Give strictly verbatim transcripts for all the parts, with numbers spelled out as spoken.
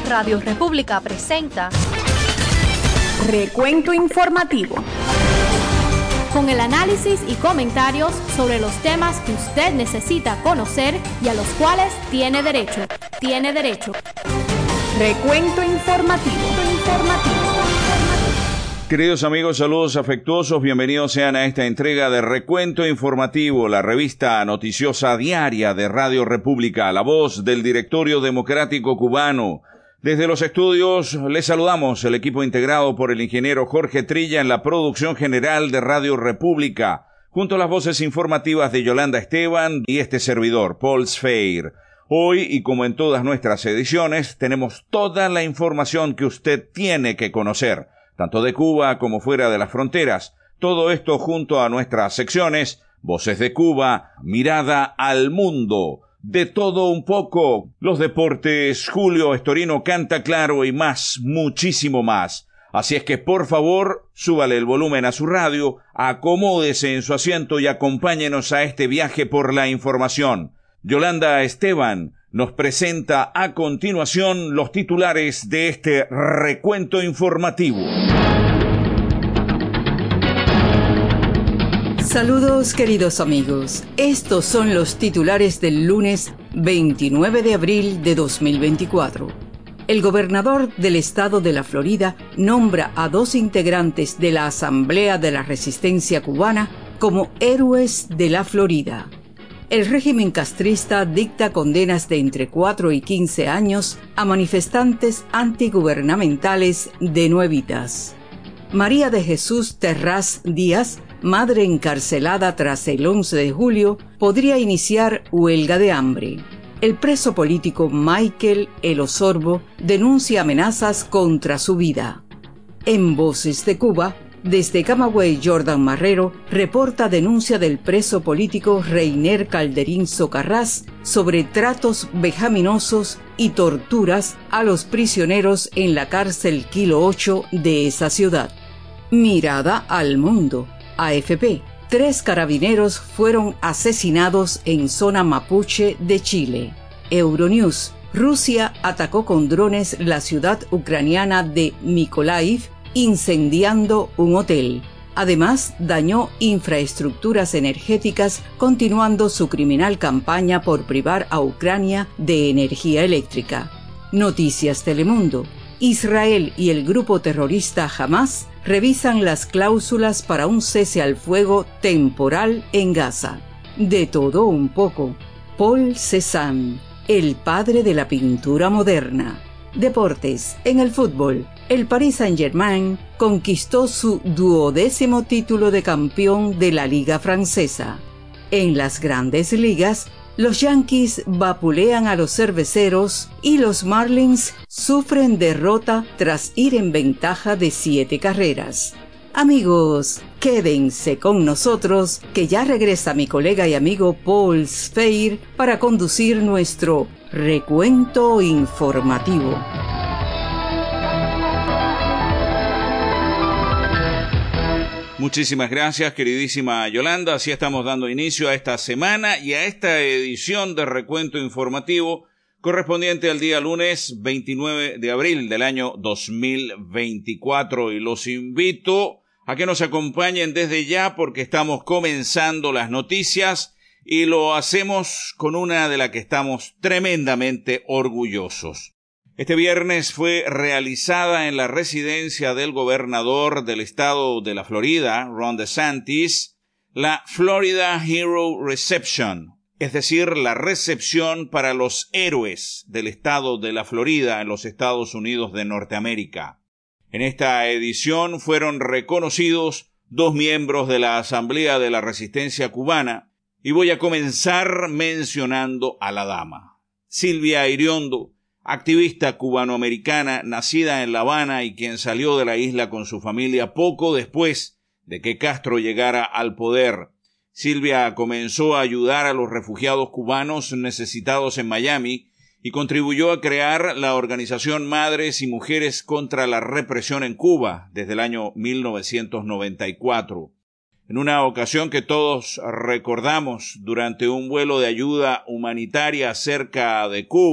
Radio República presenta Recuento Informativo, con el análisis y comentarios sobre los temas que usted necesita conocer y a los cuales tiene derecho. Tiene derecho. Recuento Informativo. Informativo. Queridos amigos, saludos afectuosos, bienvenidos sean a esta entrega de Recuento Informativo, la revista noticiosa diaria de Radio República, la voz del Directorio Democrático Cubano. Desde los estudios les saludamos el equipo integrado por el ingeniero Jorge Trilla en la producción general de Radio República, junto a las voces informativas de Yolanda Esteban y este servidor, Paul Sfeir. Hoy, y como en todas nuestras ediciones, tenemos toda la información que usted tiene que conocer, tanto de Cuba como fuera de las fronteras. Todo esto junto a nuestras secciones, Voces de Cuba, Mirada al Mundo, De todo un poco, los deportes, Julio Estorino canta claro y más, muchísimo más. Así es que por favor, súbale el volumen a su radio, acomódese en su asiento y acompáñenos a este viaje por la información. Yolanda Esteban nos presenta a continuación los titulares de este recuento informativo. Saludos queridos amigos, estos son los titulares del lunes veintinueve de abril de dos mil veinticuatro. El gobernador del estado de la Florida nombra a dos integrantes de la Asamblea de la Resistencia Cubana como héroes de la Florida. El régimen castrista dicta condenas de entre cuatro y quince años a manifestantes antigubernamentales de Nuevitas. María de Jesús Terraz Díaz, madre encarcelada tras el once de julio, podría iniciar huelga de hambre. El preso político Michael El Osorbo denuncia amenazas contra su vida. En Voces de Cuba, desde Camagüey, Jordan Marrero reporta denuncia del preso político Reiner Calderín Socarrás sobre tratos vejaminosos y torturas a los prisioneros en la cárcel Kilo ocho de esa ciudad. Mirada al Mundo. A F P. Tres carabineros fueron asesinados en zona mapuche de Chile. Euronews. Rusia atacó con drones la ciudad ucraniana de Mykolaiv, incendiando un hotel. Además, dañó infraestructuras energéticas, continuando su criminal campaña por privar a Ucrania de energía eléctrica. Noticias Telemundo. Israel y el grupo terrorista Hamás revisan las cláusulas para un cese al fuego temporal en Gaza. De todo un poco. Paul Cézanne, el padre de la pintura moderna. Deportes. En el fútbol, el Paris Saint-Germain conquistó su duodécimo título de campeón de la Liga Francesa. En las Grandes Ligas, los Yankees vapulean a los cerveceros y los Marlins sufren derrota tras ir en ventaja de siete carreras. Amigos, quédense con nosotros que ya regresa mi colega y amigo Paul Sfeir para conducir nuestro recuento informativo. Muchísimas gracias, queridísima Yolanda. Así estamos dando inicio a esta semana y a esta edición de Recuento Informativo correspondiente al día lunes veintinueve de abril del año dos mil veinticuatro. Y los invito a que nos acompañen desde ya porque estamos comenzando las noticias y lo hacemos con una de la que estamos tremendamente orgullosos. Este viernes fue realizada en la residencia del gobernador del estado de la Florida, Ron DeSantis, la Florida Hero Reception, es decir, la recepción para los héroes del estado de la Florida en los Estados Unidos de Norteamérica. En esta edición fueron reconocidos dos miembros de la Asamblea de la Resistencia Cubana y voy a comenzar mencionando a la dama, Silvia Iriondo, activista cubanoamericana nacida en La Habana y quien salió de la isla con su familia poco después de que Castro llegara al poder. Silvia comenzó a ayudar a los refugiados cubanos necesitados en Miami y contribuyó a crear la organización Madres y Mujeres contra la Represión en Cuba desde el año mil novecientos noventa y cuatro. En una ocasión que todos recordamos durante un vuelo de ayuda humanitaria cerca de Cuba,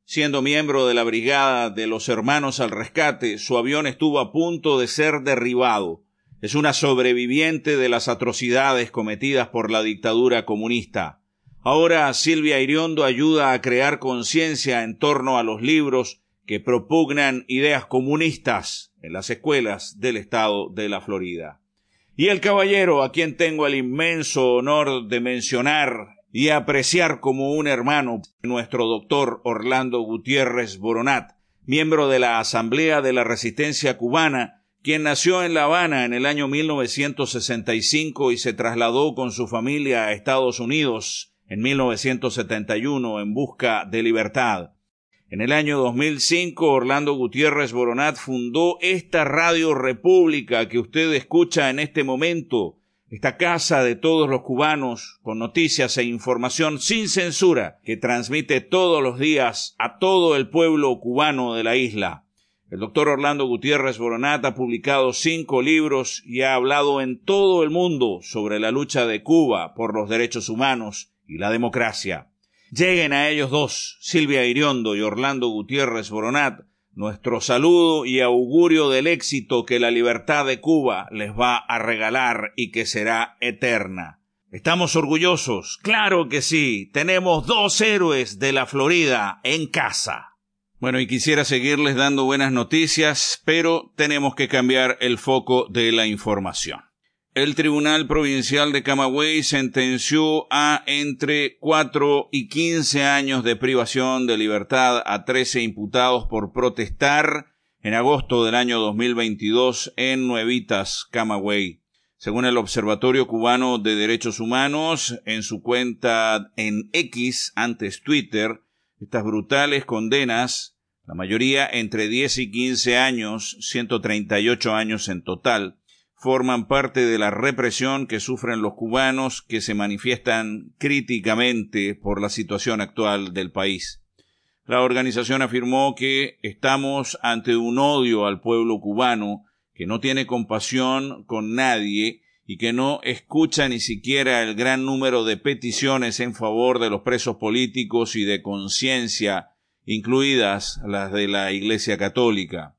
Siendo miembro de la Brigada de los Hermanos al Rescate, su avión estuvo a punto de ser derribado. Es una sobreviviente de las atrocidades cometidas por la dictadura comunista. Ahora Silvia Iriondo ayuda a crear conciencia en torno a los libros que propugnan ideas comunistas en las escuelas del estado de la Florida. Y el caballero a quien tengo el inmenso honor de mencionar y apreciar como un hermano, nuestro doctor Orlando Gutiérrez Boronat, miembro de la Asamblea de la Resistencia Cubana, quien nació en La Habana en el año mil novecientos sesenta y cinco y se trasladó con su familia a Estados Unidos en mil novecientos setenta y uno en busca de libertad. En el año dos mil cinco, Orlando Gutiérrez Boronat fundó esta Radio República que usted escucha en este momento, esta casa de todos los cubanos, con noticias e información sin censura, que transmite todos los días a todo el pueblo cubano de la isla. El doctor Orlando Gutiérrez Boronat ha publicado cinco libros y ha hablado en todo el mundo sobre la lucha de Cuba por los derechos humanos y la democracia. Lleguen a ellos dos, Silvia Iriondo y Orlando Gutiérrez Boronat, nuestro saludo y augurio del éxito que la libertad de Cuba les va a regalar y que será eterna. ¿Estamos orgullosos? ¡Claro que sí! Tenemos dos héroes de la Florida en casa. Bueno, y quisiera seguirles dando buenas noticias, pero tenemos que cambiar el foco de la información. El Tribunal Provincial de Camagüey sentenció a entre cuatro y quince años de privación de libertad a trece imputados por protestar en agosto del año dos mil veintidós en Nuevitas, Camagüey. Según el Observatorio Cubano de Derechos Humanos, en su cuenta en X, antes Twitter, estas brutales condenas, la mayoría entre diez y quince años, ciento treinta y ocho años en total, forman parte de la represión que sufren los cubanos que se manifiestan críticamente por la situación actual del país. La organización afirmó que estamos ante un odio al pueblo cubano que no tiene compasión con nadie y que no escucha ni siquiera el gran número de peticiones en favor de los presos políticos y de conciencia, incluidas las de la Iglesia Católica.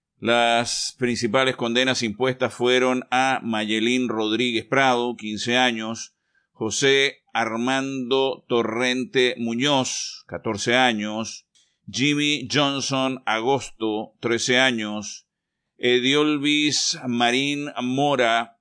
Las principales condenas impuestas fueron a Mayelín Rodríguez Prado, quince años, José Armando Torrente Muñoz, catorce años, Jimmy Johnson Agosto, trece años, Ediolvis Marín Mora,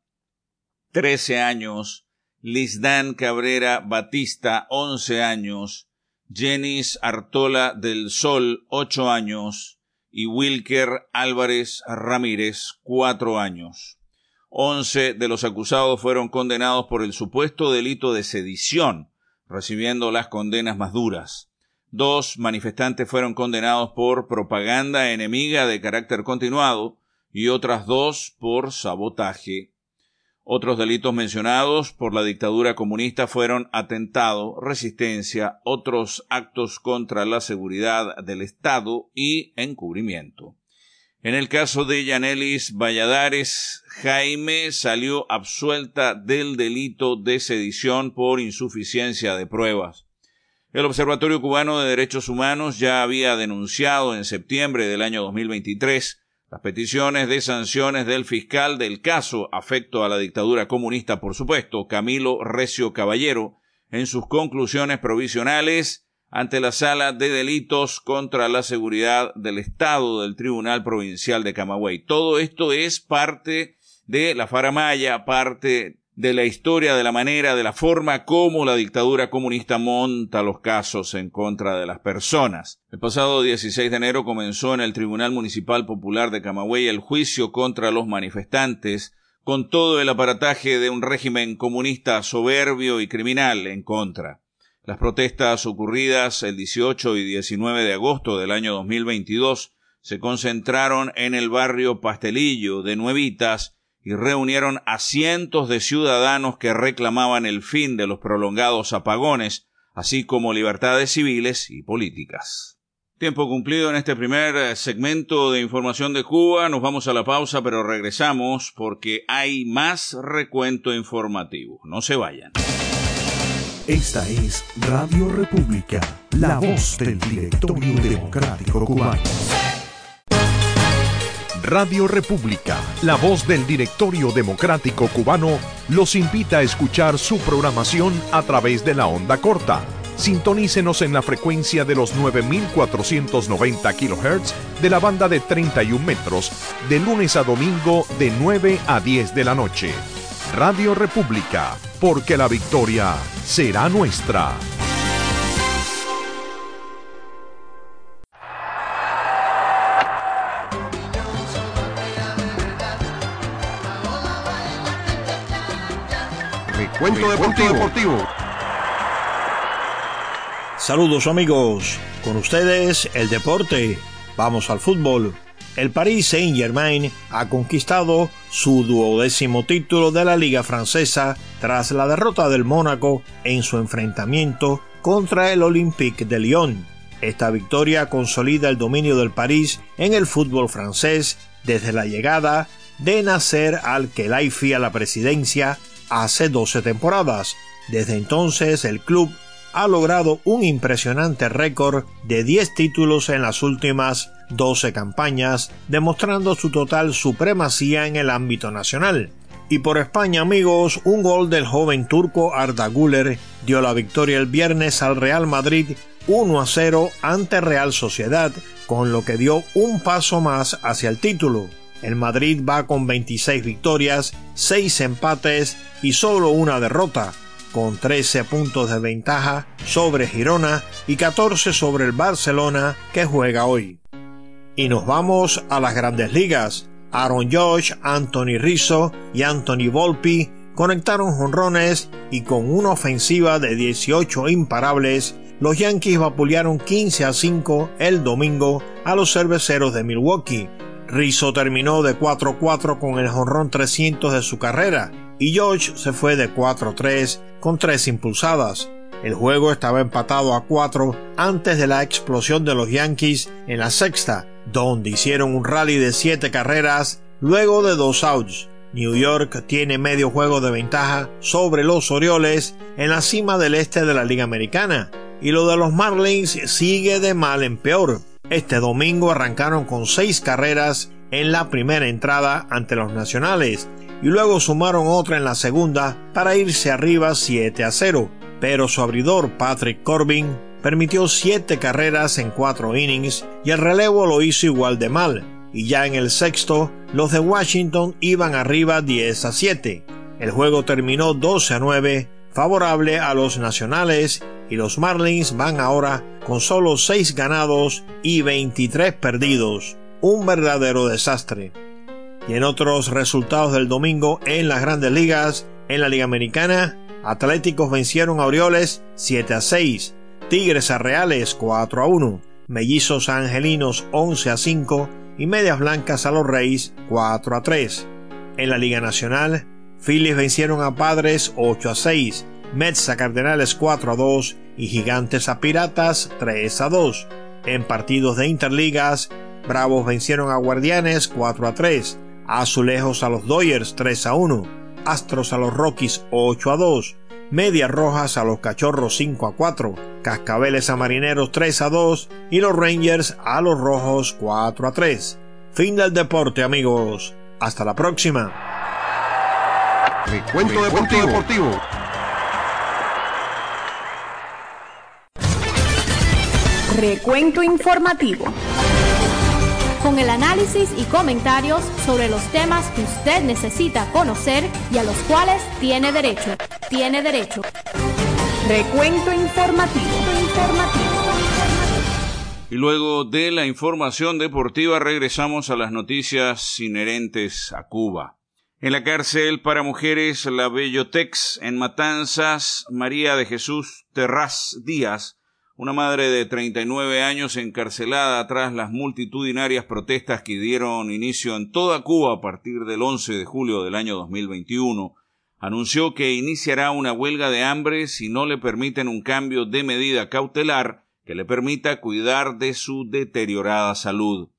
trece años, Lisdán Cabrera Batista, once años, Jenis Artola del Sol, ocho años, y Wilker Álvarez Ramírez, cuatro años. Once de los acusados fueron condenados por el supuesto delito de sedición, recibiendo las condenas más duras. Dos manifestantes fueron condenados por propaganda enemiga de carácter continuado y otras dos por sabotaje. Otros delitos mencionados por la dictadura comunista fueron atentado, resistencia, otros actos contra la seguridad del Estado y encubrimiento. En el caso de Yanelis Valladares, Jaime salió absuelta del delito de sedición por insuficiencia de pruebas. El Observatorio Cubano de Derechos Humanos ya había denunciado en septiembre del año dos mil veintitrés las peticiones de sanciones del fiscal del caso afecto a la dictadura comunista, por supuesto, Camilo Recio Caballero, en sus conclusiones provisionales ante la Sala de Delitos contra la Seguridad del Estado del Tribunal Provincial de Camagüey. Todo esto es parte de la faramalla, parte de la historia, de la manera, de la forma como la dictadura comunista monta los casos en contra de las personas. El pasado dieciséis de enero comenzó en el Tribunal Municipal Popular de Camagüey el juicio contra los manifestantes, con todo el aparataje de un régimen comunista soberbio y criminal en contra. Las protestas ocurridas el dieciocho y diecinueve de agosto del año dos mil veintidós se concentraron en el barrio Pastelillo de Nuevitas y reunieron a cientos de ciudadanos que reclamaban el fin de los prolongados apagones, así como libertades civiles y políticas. Tiempo cumplido en este primer segmento de información de Cuba. Nos vamos a la pausa, pero regresamos porque hay más recuento informativo. No se vayan. Esta es Radio República, la voz del Directorio Democrático Cubano. Radio República, la voz del Directorio Democrático Cubano, los invita a escuchar su programación a través de la onda corta. Sintonícenos en la frecuencia de los nueve mil cuatrocientos noventa kilohertz de la banda de treinta y un metros, de lunes a domingo de nueve a diez de la noche. Radio República, porque la victoria será nuestra. Recuento deportivo. deportivo. Saludos amigos, con ustedes el deporte. Vamos al fútbol. El Paris Saint-Germain ha conquistado su duodécimo título de la Liga Francesa tras la derrota del Mónaco en su enfrentamiento contra el Olympique de Lyon. Esta victoria consolida el dominio del París en el fútbol francés desde la llegada de Nasser Al-Khelaifi a la presidencia hace doce temporadas. Desde entonces el club ha logrado un impresionante récord de diez títulos en las últimas doce campañas, demostrando su total supremacía en el ámbito nacional. Y por España, amigos, un gol del joven turco Arda Güler dio la victoria el viernes al Real Madrid uno a cero ante Real Sociedad, con lo que dio un paso más hacia el título. El Madrid va con veintiséis victorias, seis empates y solo una derrota, con trece puntos de ventaja sobre Girona y catorce sobre el Barcelona, que juega hoy. Y nos vamos a las Grandes Ligas. Aaron Judge, Anthony Rizzo y Anthony Volpe conectaron jonrones y con una ofensiva de dieciocho imparables, los Yankees vapulearon quince a cinco el domingo a los Cerveceros de Milwaukee. Rizzo terminó de cuatro a cuatro con el jonrón trescientos de su carrera y Judge se fue de cuatro a tres con tres impulsadas. El juego estaba empatado a cuatro antes de la explosión de los Yankees en la sexta, donde hicieron un rally de siete carreras luego de dos outs. New York tiene medio juego de ventaja sobre los Orioles en la cima del este de la Liga Americana, y lo de los Marlins sigue de mal en peor. Este domingo arrancaron con seis carreras en la primera entrada ante los Nacionales y luego sumaron otra en la segunda para irse arriba siete a cero, pero su abridor Patrick Corbin permitió siete carreras en cuatro innings y el relevo lo hizo igual de mal, y ya en el sexto los de Washington iban arriba diez a siete. El juego terminó doce a nueve favorable a los Nacionales y los Marlins van ahora con solo seis ganados y veintitrés perdidos, un verdadero desastre. Y en otros resultados del domingo en las Grandes Ligas, en la Liga Americana, Atléticos vencieron a Orioles siete a seis, Tigres a Reales cuatro a uno, Mellizos a Angelinos once a cinco y Medias Blancas a los Reyes cuatro a tres. En la Liga Nacional, Phillies vencieron a Padres ocho a seis, Mets a Cardenales cuatro a dos y Gigantes a Piratas tres a dos. En partidos de Interligas, Bravos vencieron a Guardianes cuatro a tres, Azulejos a los Dodgers tres a uno, Astros a los Rockies ocho a dos, Medias Rojas a los Cachorros cinco a cuatro, Cascabeles a Marineros tres a dos y los Rangers a los Rojos cuatro a tres. Fin del deporte, amigos. Hasta la próxima. Recuento deportivo. deportivo. Recuento informativo. Con el análisis y comentarios sobre los temas que usted necesita conocer y a los cuales tiene derecho. Tiene derecho. Recuento informativo. informativo. Y luego de la información deportiva regresamos a las noticias inherentes a Cuba. En la cárcel para mujeres La Bellotex en Matanzas, María de Jesús Terraz Díaz, una madre de treinta y nueve años encarcelada tras las multitudinarias protestas que dieron inicio en toda Cuba a partir del once de julio del año dos mil veintiuno, anunció que iniciará una huelga de hambre si no le permiten un cambio de medida cautelar que le permita cuidar de su deteriorada salud.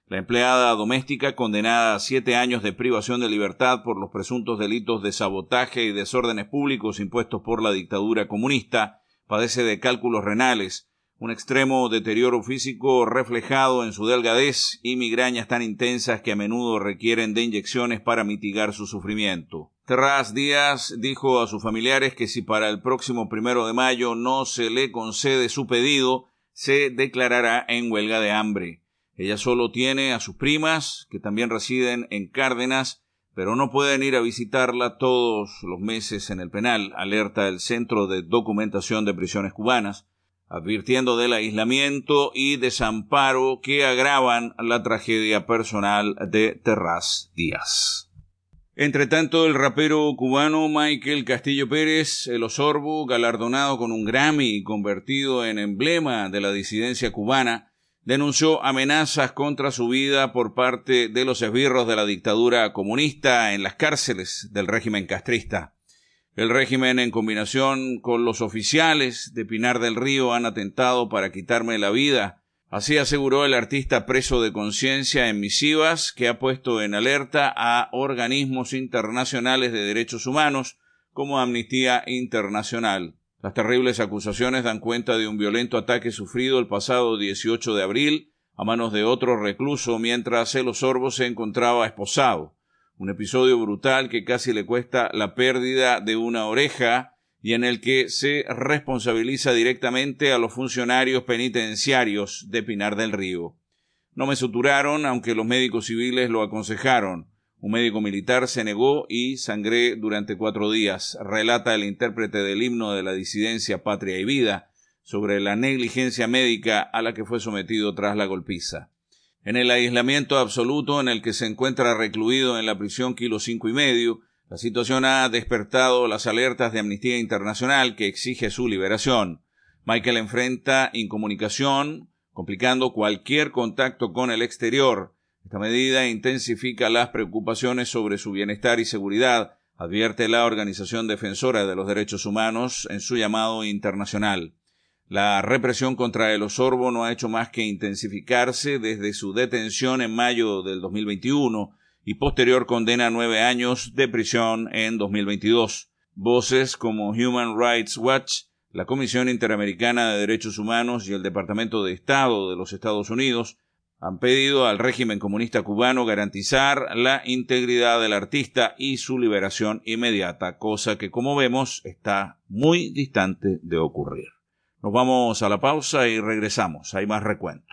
La empleada doméstica, condenada a siete años de privación de libertad por los presuntos delitos de sabotaje y desórdenes públicos impuestos por la dictadura comunista, padece de cálculos renales, un extremo deterioro físico reflejado en su delgadez y migrañas tan intensas que a menudo requieren de inyecciones para mitigar su sufrimiento. Terraz Díaz dijo a sus familiares que si para el próximo primero de mayo no se le concede su pedido, se declarará en huelga de hambre. Ella solo tiene a sus primas, que también residen en Cárdenas, pero no pueden ir a visitarla todos los meses en el penal, alerta el Centro de Documentación de Prisiones Cubanas, advirtiendo del aislamiento y desamparo que agravan la tragedia personal de Terraz Díaz. Entre tanto, el rapero cubano Michael Castillo Pérez, el Osorbo, galardonado con un Grammy y convertido en emblema de la disidencia cubana, denunció amenazas contra su vida por parte de los esbirros de la dictadura comunista en las cárceles del régimen castrista. El régimen, en combinación con los oficiales de Pinar del Río, han atentado para quitarme la vida. Así aseguró el artista preso de conciencia en misivas que ha puesto en alerta a organismos internacionales de derechos humanos como Amnistía Internacional. Las terribles acusaciones dan cuenta de un violento ataque sufrido el pasado dieciocho de abril a manos de otro recluso mientras el Osorbo se encontraba esposado. Un episodio brutal que casi le cuesta la pérdida de una oreja y en el que se responsabiliza directamente a los funcionarios penitenciarios de Pinar del Río. No me suturaron, aunque los médicos civiles lo aconsejaron. Un médico militar se negó y sangré durante cuatro días, relata el intérprete del himno de la disidencia Patria y Vida sobre la negligencia médica a la que fue sometido tras la golpiza. En el aislamiento absoluto en el que se encuentra recluido en la prisión Kilo Cinco y Medio, la situación ha despertado las alertas de Amnistía Internacional que exige su liberación. Michael enfrenta incomunicación, complicando cualquier contacto con el exterior. Esta medida intensifica las preocupaciones sobre su bienestar y seguridad, advierte la Organización Defensora de los Derechos Humanos en su llamado internacional. La represión contra el Osorbo no ha hecho más que intensificarse desde su detención en mayo del dos mil veintiuno y posterior condena a nueve años de prisión en dos mil veintidós. Voces como Human Rights Watch, la Comisión Interamericana de Derechos Humanos y el Departamento de Estado de los Estados Unidos han pedido al régimen comunista cubano garantizar la integridad del artista y su liberación inmediata, cosa que, como vemos, está muy distante de ocurrir. Nos vamos a la pausa y regresamos. Hay más recuento.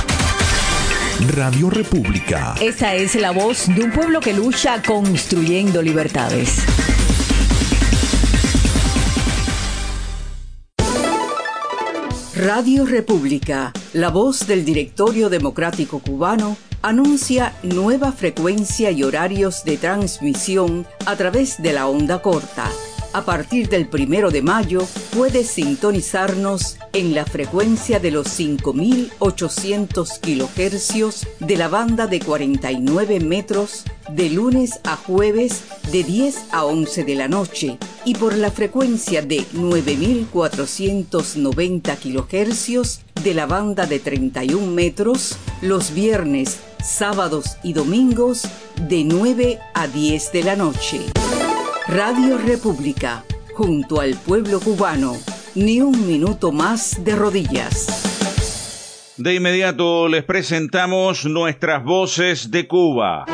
Radio República. Esa es la voz de un pueblo que lucha construyendo libertades. Radio República, la voz del Directorio Democrático Cubano, anuncia nueva frecuencia y horarios de transmisión a través de la onda corta. A partir del primero de mayo, puedes sintonizarnos en la frecuencia de los cinco mil ochocientos kilohercios de la banda de cuarenta y nueve metros de lunes a jueves de diez a once de la noche y por la frecuencia de nueve mil cuatrocientos noventa kilohercios de la banda de treinta y un metros los viernes, sábados y domingos de nueve a diez de la noche. Radio República, junto al pueblo cubano, ni un minuto más de rodillas. De inmediato les presentamos nuestras voces de Cuba.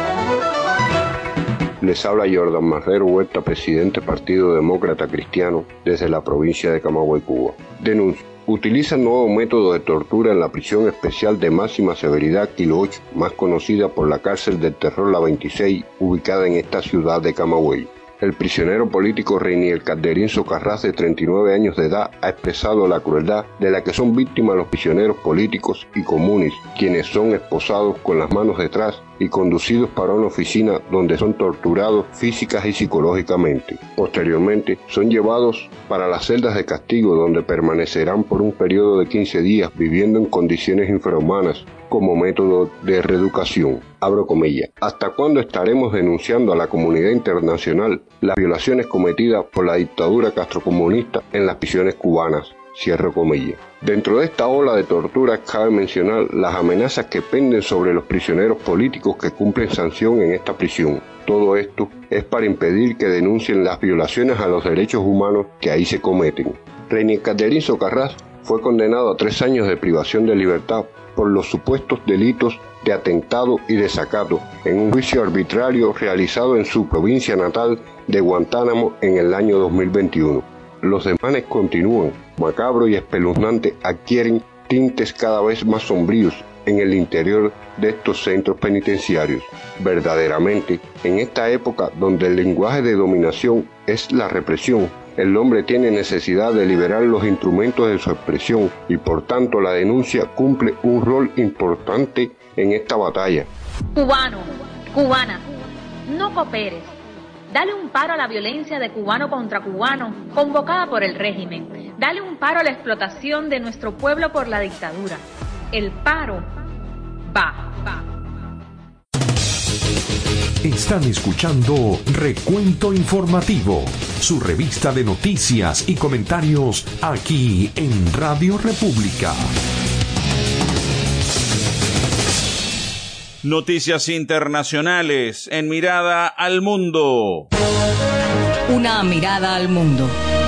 Les habla Jordan Marrero Huerta, presidente Partido Demócrata Cristiano, desde la provincia de Camagüey, Cuba. Denuncio. Utilizan nuevo método de tortura en la prisión especial de máxima severidad Kilo ocho, más conocida por la cárcel del terror La veintiséis, ubicada en esta ciudad de Camagüey. El prisionero político Reinier Calderín Socarrás, de treinta y nueve años de edad, ha expresado la crueldad de la que son víctimas los prisioneros políticos y comunes, quienes son esposados con las manos detrás y conducidos para una oficina donde son torturados física y psicológicamente. Posteriormente, son llevados para las celdas de castigo, donde permanecerán por un periodo de quince días viviendo en condiciones infrahumanas como método de reeducación. Abro comillas. ¿Hasta cuándo estaremos denunciando a la comunidad internacional las violaciones cometidas por la dictadura castrocomunista en las prisiones cubanas? Cierro comillas. Dentro de esta ola de torturas cabe mencionar las amenazas que penden sobre los prisioneros políticos que cumplen sanción en esta prisión. Todo esto es para impedir que denuncien las violaciones a los derechos humanos que ahí se cometen. Reinier Catherine Socarrás fue condenado a tres años de privación de libertad por los supuestos delitos de atentado y desacato en un juicio arbitrario realizado en su provincia natal de Guantánamo en el año dos mil veintiuno. Los desmanes continúan, macabro y espeluznante adquieren tintes cada vez más sombríos en el interior de estos centros penitenciarios. Verdaderamente, en esta época donde el lenguaje de dominación es la represión, el hombre tiene necesidad de liberar los instrumentos de su expresión y por tanto la denuncia cumple un rol importante en esta batalla. Cubano, cubana, no cooperes. Dale un paro a la violencia de cubano contra cubano convocada por el régimen. Dale un paro a la explotación de nuestro pueblo por la dictadura. El paro va, va. Están escuchando Recuento Informativo, su revista de noticias y comentarios aquí en Radio República. Noticias internacionales en Mirada al Mundo. Una mirada al mundo.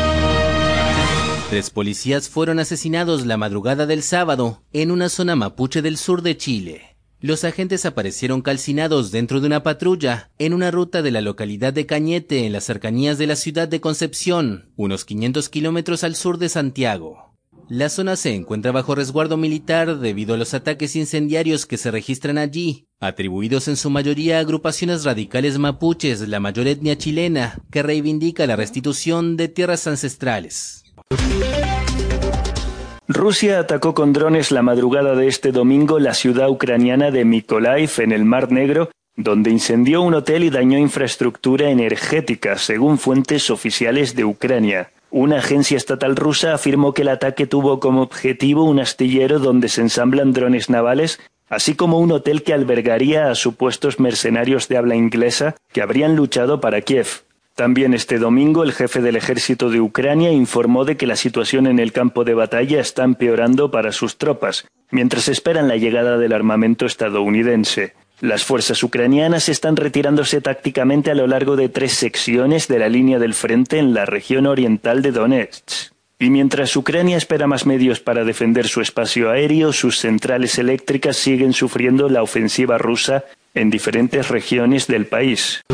Tres policías fueron asesinados la madrugada del sábado en una zona mapuche del sur de Chile. Los agentes aparecieron calcinados dentro de una patrulla en una ruta de la localidad de Cañete, en las cercanías de la ciudad de Concepción, unos quinientos kilómetros al sur de Santiago. La zona se encuentra bajo resguardo militar debido a los ataques incendiarios que se registran allí, atribuidos en su mayoría a agrupaciones radicales mapuches, la mayor etnia chilena, que reivindica la restitución de tierras ancestrales. Rusia atacó con drones la madrugada de este domingo la ciudad ucraniana de Mykolaiv en el Mar Negro, donde incendió un hotel y dañó infraestructura energética, según fuentes oficiales de Ucrania. Una agencia estatal rusa afirmó que el ataque tuvo como objetivo un astillero donde se ensamblan drones navales, así como un hotel que albergaría a supuestos mercenarios de habla inglesa que habrían luchado para Kiev. También este domingo el jefe del ejército de Ucrania informó de que la situación en el campo de batalla está empeorando para sus tropas, mientras esperan la llegada del armamento estadounidense. Las fuerzas ucranianas están retirándose tácticamente a lo largo de tres secciones de la línea del frente en la región oriental de Donetsk. Y mientras Ucrania espera más medios para defender su espacio aéreo, sus centrales eléctricas siguen sufriendo la ofensiva rusa en diferentes regiones del país.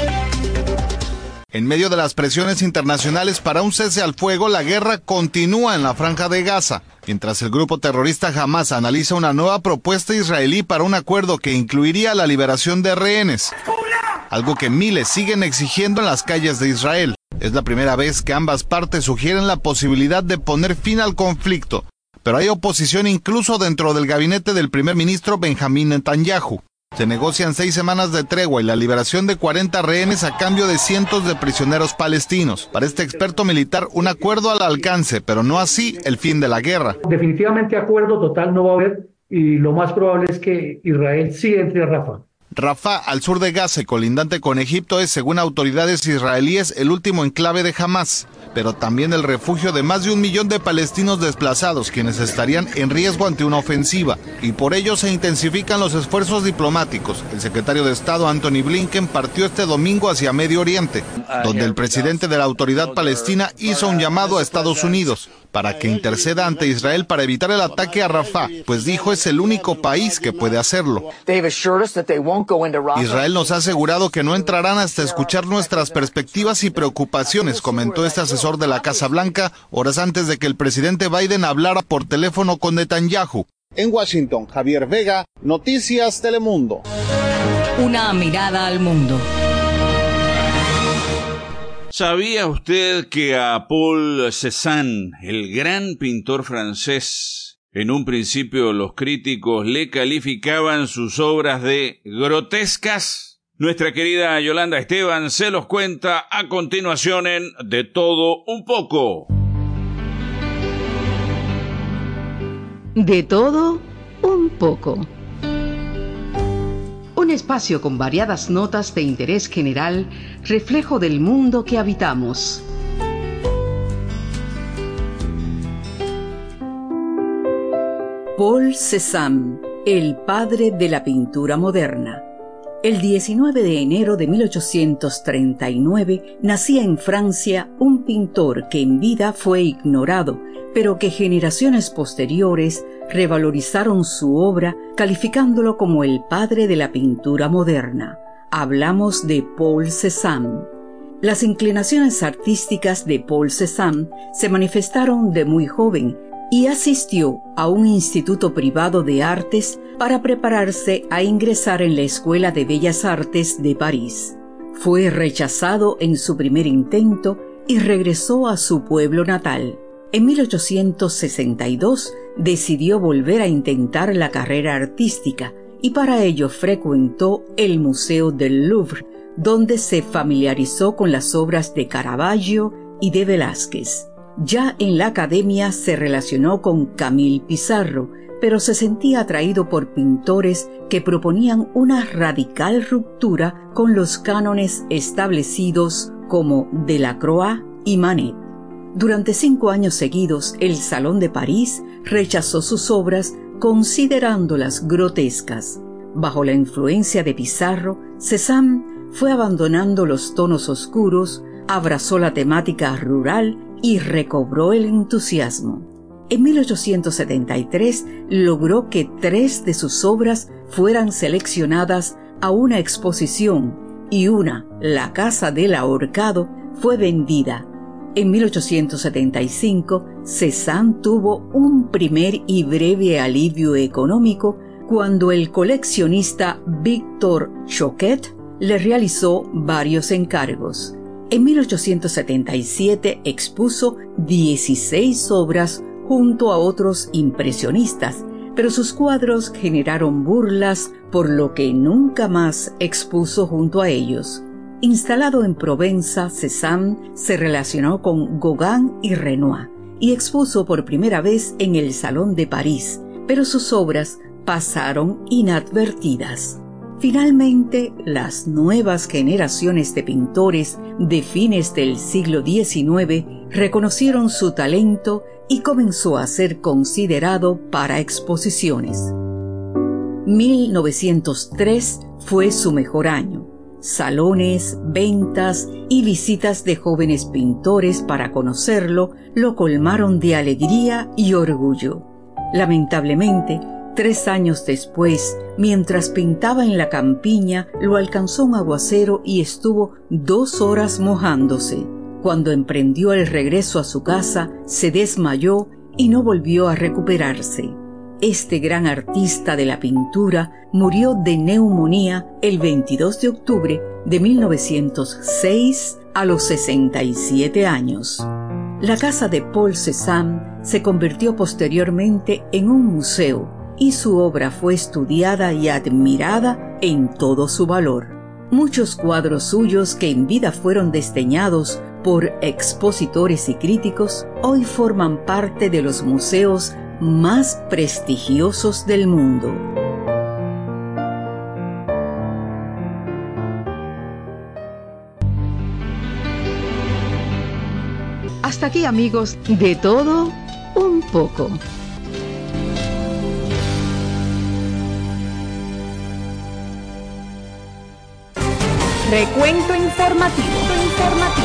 En medio de las presiones internacionales para un cese al fuego, la guerra continúa en la Franja de Gaza, mientras el grupo terrorista Hamas analiza una nueva propuesta israelí para un acuerdo que incluiría la liberación de rehenes, algo que miles siguen exigiendo en las calles de Israel. Es la primera vez que ambas partes sugieren la posibilidad de poner fin al conflicto, pero hay oposición incluso dentro del gabinete del primer ministro Benjamín Netanyahu. Se negocian seis semanas de tregua y la liberación de cuarenta rehenes a cambio de cientos de prisioneros palestinos. Para este experto militar, un acuerdo al alcance, pero no así el fin de la guerra. Definitivamente acuerdo total no va a haber y lo más probable es que Israel sí entre a Rafah. Rafah, al sur de Gaza y colindante con Egipto, es, según autoridades israelíes, el último enclave de Hamas, pero también el refugio de más de un millón de palestinos desplazados, quienes estarían en riesgo ante una ofensiva, y por ello se intensifican los esfuerzos diplomáticos. El secretario de Estado Anthony Blinken partió este domingo hacia Medio Oriente, donde el presidente de la Autoridad Palestina hizo un llamado a Estados Unidos para que interceda ante Israel para evitar el ataque a Rafah, pues dijo es el único país que puede hacerlo. Israel nos ha asegurado que no entrarán hasta escuchar nuestras perspectivas y preocupaciones, comentó este asesor de la Casa Blanca horas antes de que el presidente Biden hablara por teléfono con Netanyahu. En Washington, Javier Vega, Noticias Telemundo. Una mirada al mundo. ¿Sabía usted que a Paul Cézanne, el gran pintor francés, en un principio los críticos le calificaban sus obras de grotescas? Nuestra querida Yolanda Esteban se los cuenta a continuación en De Todo Un Poco. De todo un poco. Un espacio con variadas notas de interés general, reflejo del mundo que habitamos. Paul Cézanne, el padre de la pintura moderna. El diecinueve de enero de mil ochocientos treinta y nueve nacía en Francia un pintor que en vida fue ignorado, pero que generaciones posteriores revalorizaron su obra calificándolo como el padre de la pintura moderna. Hablamos de Paul Cézanne. Las inclinaciones artísticas de Paul Cézanne se manifestaron de muy joven y asistió a un instituto privado de artes para prepararse a ingresar en la Escuela de Bellas Artes de París. Fue rechazado en su primer intento y regresó a su pueblo natal. En mil ochocientos sesenta y dos decidió volver a intentar la carrera artística y para ello frecuentó el Museo del Louvre, donde se familiarizó con las obras de Caravaggio y de Velázquez. Ya en la academia se relacionó con Camille Pissarro, pero se sentía atraído por pintores que proponían una radical ruptura con los cánones establecidos como Delacroix y Manet. Durante cinco años seguidos, el Salón de París rechazó sus obras considerándolas grotescas. Bajo la influencia de Pissarro, Cézanne fue abandonando los tonos oscuros, abrazó la temática rural y recobró el entusiasmo. En mil ochocientos setenta y tres logró que tres de sus obras fueran seleccionadas a una exposición y una, La Casa del Ahorcado, fue vendida. En mil ochocientos setenta y cinco, Cézanne tuvo un primer y breve alivio económico cuando el coleccionista Victor Choquet le realizó varios encargos. En mil ochocientos setenta y siete expuso dieciséis obras junto a otros impresionistas, pero sus cuadros generaron burlas, por lo que nunca más expuso junto a ellos. Instalado en Provenza, Cézanne se relacionó con Gauguin y Renoir y expuso por primera vez en el Salón de París, pero sus obras pasaron inadvertidas. Finalmente, las nuevas generaciones de pintores de fines del siglo diecinueve reconocieron su talento y comenzó a ser considerado para exposiciones. mil novecientos tres fue su mejor año. Salones, ventas y visitas de jóvenes pintores para conocerlo lo colmaron de alegría y orgullo. Lamentablemente, tres años después, mientras pintaba en la campiña, lo alcanzó un aguacero y estuvo dos horas mojándose. Cuando emprendió el regreso a su casa, se desmayó y no volvió a recuperarse. Este gran artista de la pintura murió de neumonía el veintidós de octubre de mil novecientos seis a los sesenta y siete años. La casa de Paul Cézanne se convirtió posteriormente en un museo y su obra fue estudiada y admirada en todo su valor. Muchos cuadros suyos que en vida fueron desdeñados por expositores y críticos hoy forman parte de los museos más prestigiosos del mundo. Hasta aquí, amigos, de todo un poco. Recuento informativo. informativo.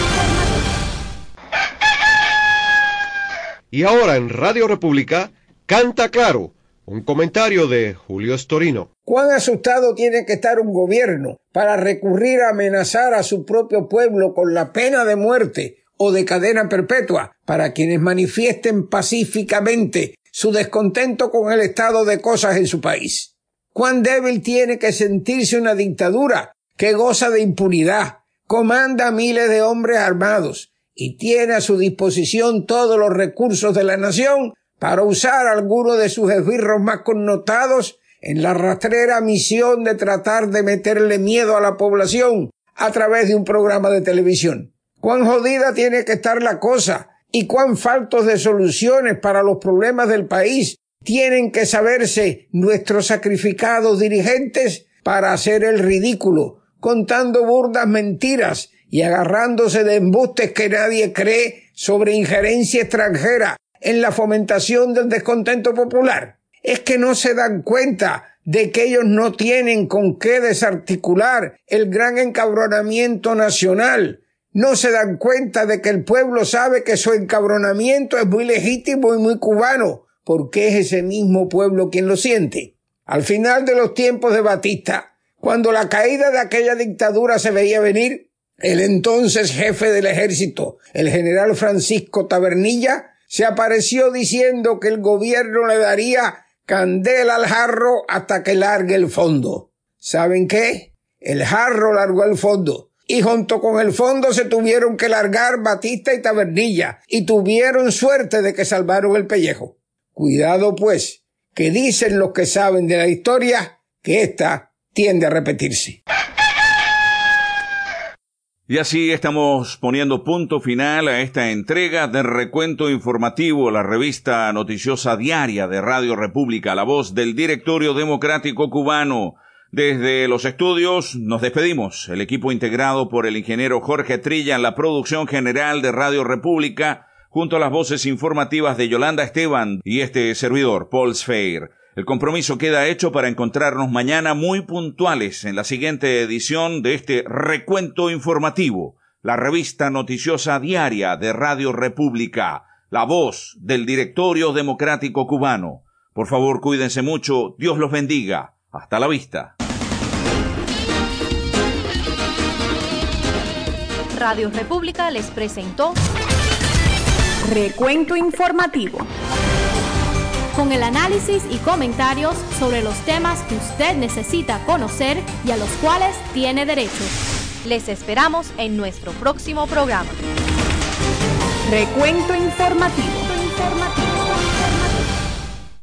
Y ahora en Radio República, Canta Claro, un comentario de Julio Storino. ¿Cuán asustado tiene que estar un gobierno para recurrir a amenazar a su propio pueblo con la pena de muerte o de cadena perpetua para quienes manifiesten pacíficamente su descontento con el estado de cosas en su país? ¿Cuán débil tiene que sentirse una dictadura que goza de impunidad, comanda a miles de hombres armados y tiene a su disposición todos los recursos de la nación para usar alguno de sus esbirros más connotados en la rastrera misión de tratar de meterle miedo a la población a través de un programa de televisión? ¿Cuán jodida tiene que estar la cosa y cuán faltos de soluciones para los problemas del país tienen que saberse nuestros sacrificados dirigentes para hacer el ridículo, contando burdas mentiras y agarrándose de embustes que nadie cree sobre injerencia extranjera en la fomentación del descontento popular? ¿Es que no se dan cuenta de que ellos no tienen con qué desarticular el gran encabronamiento nacional? ¿No se dan cuenta de que el pueblo sabe que su encabronamiento es muy legítimo y muy cubano? Porque es ese mismo pueblo quien lo siente. Al final de los tiempos de Batista, cuando la caída de aquella dictadura se veía venir, el entonces jefe del ejército, el general Francisco Tabernilla, se apareció diciendo que el gobierno le daría candela al jarro hasta que largue el fondo. ¿Saben qué? El jarro largó el fondo. Y junto con el fondo se tuvieron que largar Batista y Tabernilla, y tuvieron suerte de que salvaron el pellejo. Cuidado pues, que dicen los que saben de la historia que esta tiende a repetirse. Y así estamos poniendo punto final a esta entrega de Recuento Informativo, la revista noticiosa diaria de Radio República, la voz del Directorio Democrático Cubano. Desde los estudios nos despedimos, el equipo integrado por el ingeniero Jorge Trilla en la producción general de Radio República, junto a las voces informativas de Yolanda Esteban y este servidor, Paul Sfeir. El compromiso queda hecho para encontrarnos mañana muy puntuales en la siguiente edición de este Recuento Informativo, la revista noticiosa diaria de Radio República, la voz del Directorio Democrático Cubano. Por favor, cuídense mucho, Dios los bendiga. Hasta la vista. Radio República les presentó Recuento Informativo, con el análisis y comentarios sobre los temas que usted necesita conocer y a los cuales tiene derecho. Les esperamos en nuestro próximo programa. Recuento Informativo. Informativo.